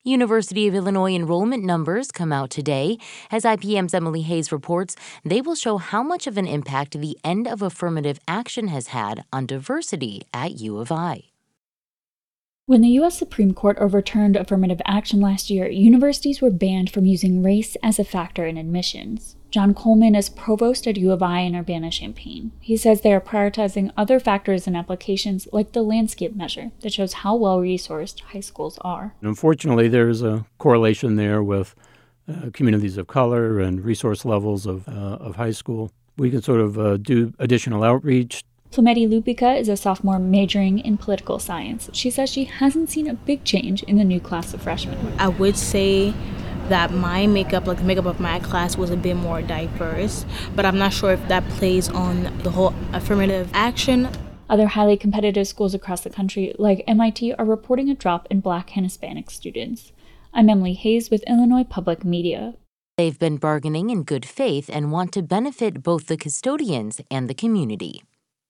University of Illinois enrollment numbers come out today. As IPM's Emily Hayes reports, they will show how much of an impact the end of affirmative action has had on diversity at U of I. When the U.S. Supreme Court overturned affirmative action last year, universities were banned from using race as a factor in admissions. John Coleman is provost at U of I in Urbana-Champaign. He says they are prioritizing other factors in applications like the landscape measure that shows how well-resourced high schools are. Unfortunately, there's a correlation there with communities of color and resource levels of high school. We can sort of do additional outreach. Plumeti Lupica is a sophomore majoring in political science. She says she hasn't seen a big change in the new class of freshmen. I would say that my makeup, like the makeup of my class, was a bit more diverse, but I'm not sure if that plays on the whole affirmative action. Other highly competitive schools across the country, like MIT, are reporting a drop in Black and Hispanic students. I'm Emily Hayes with Illinois Public Media. They've been bargaining in good faith and want to benefit both the custodians and the community.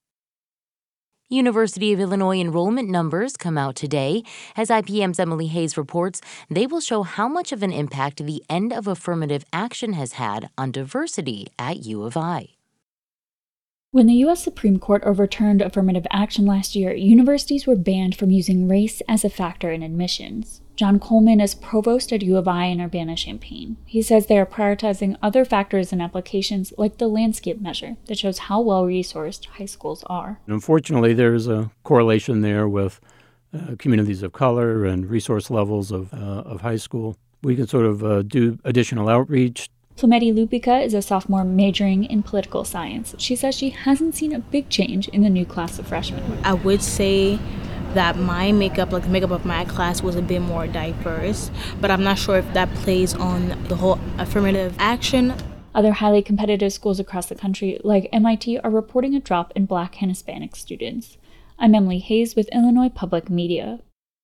University of Illinois enrollment numbers come out today. As IPM's Emily Hayes reports, they will show how much of an impact the end of affirmative action has had on diversity at U of I. When the U.S. Supreme Court overturned affirmative action last year, universities were banned from using race as a factor in admissions. John Coleman is provost at U of I in Urbana-Champaign. He says they are prioritizing other factors in applications like the landscape measure that shows how well-resourced high schools are. Unfortunately, there's a correlation there with communities of color and resource levels of high school. We can sort of do additional outreach. Plumeti Lupica is a sophomore majoring in political science. She says she hasn't seen a big change in the new class of freshmen. I would say that my makeup, like the makeup of my class, was a bit more diverse, but I'm not sure if that plays on the whole affirmative action. Other highly competitive schools across the country, like MIT, are reporting a drop in Black and Hispanic students. I'm Emily Hayes with Illinois Public Media.